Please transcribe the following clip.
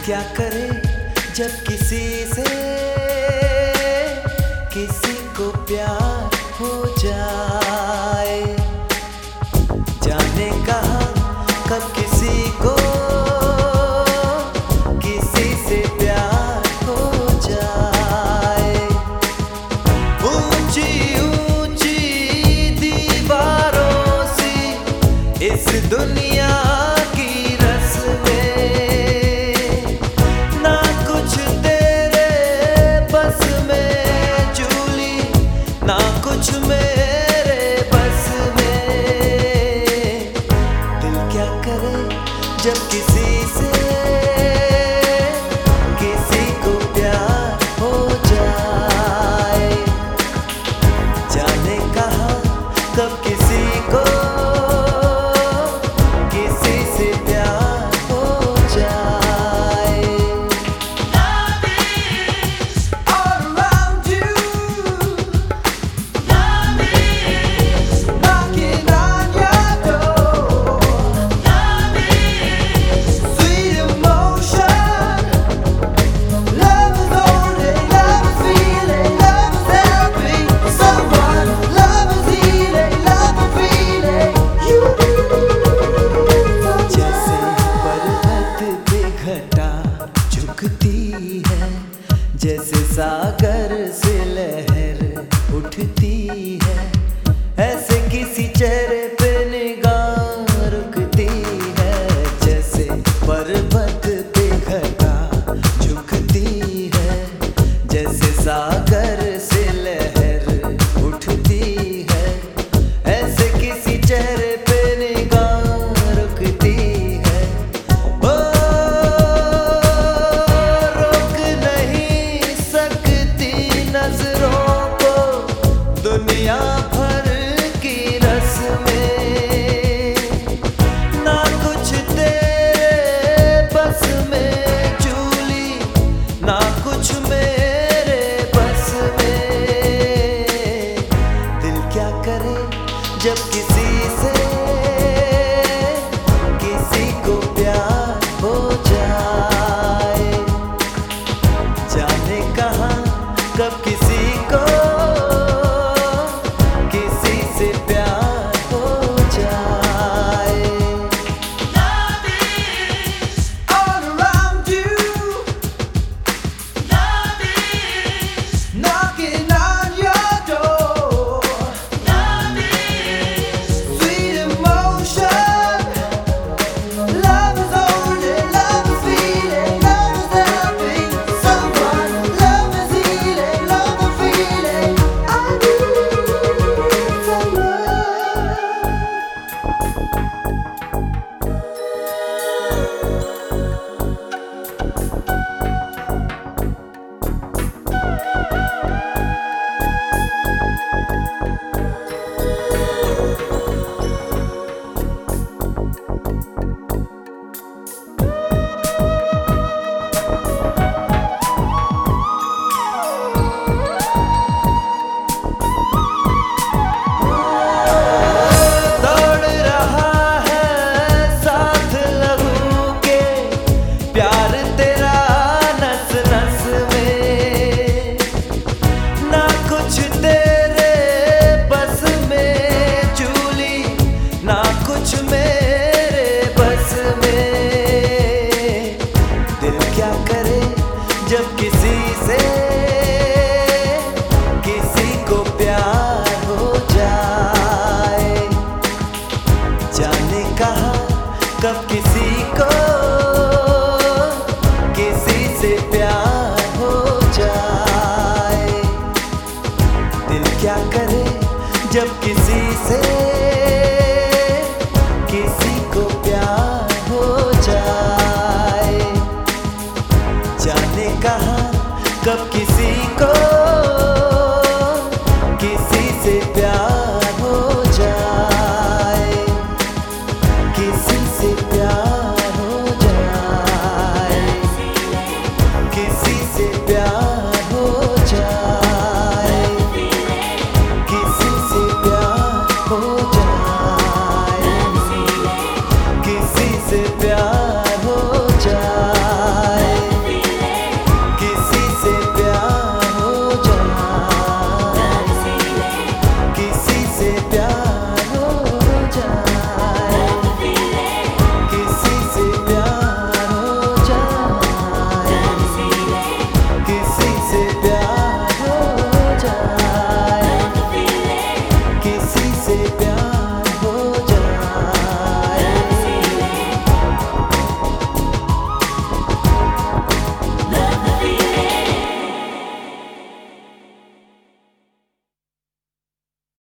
क्या करे जब किसी से किसी को प्यार हो जाए। जाने कहाँ कब किसी को किसी से प्यार हो जाए। ऊंची ऊंची दीवारों सी इस दुनिया की रस्में, ना कुछ तेरे बस में जूली, ना कुछ मेरे बस में। दिल क्या करे जब किसी से किसी को प्यार हो जाए। जाने कहाँ कब किसी को किसी से प्यार हो जाए। Love is all around you. Love is Knocking on your door. love is Sweet emotion. Love is only, love is feeling, love is helping someone. Love is healing, love is feeling. You जैसे पर्वत पे घटा झुकती है, जैसे सागर से लहर उठती है, ऐसे किसी चेहरे पे निगाह रुकती है। जैसे पर्वत पे घटा झुकती है, जैसे सागर से लहर उठती है, ऐसे किसी चेहरे पे निगाह रुकती है। ओ रोक नहीं सकती नजरों को दुनिया भर की रस्में, ना कुछ तेरे बस में जूली, ना कुछ मेरे बस में। दिल क्या करे जब किसी से किसी को प्यार हो जाए। जाने कहाँ कब किसी को किसी से प्यार हो जाए। love is All around you, love is knocking on your door. love is Sweet emotion. Love is only, love is feeling, love is helping someone. Love is healing, love is feeling. I need some love. दौड़ रहा है साथ लहू के, प्यार तेरा नस नस में, ना कुछ तेरे बस में जूली, ना कुछ मेरे बस में। दिल क्या करे जब किसी से किसी को प्यार हो जाए। जाने कहाँ कब किसी को किसी से प्यार हो जाए। दिल क्या करे जब किसी से किसी को प्यार हो जाए। जाने कहाँ कब किसी को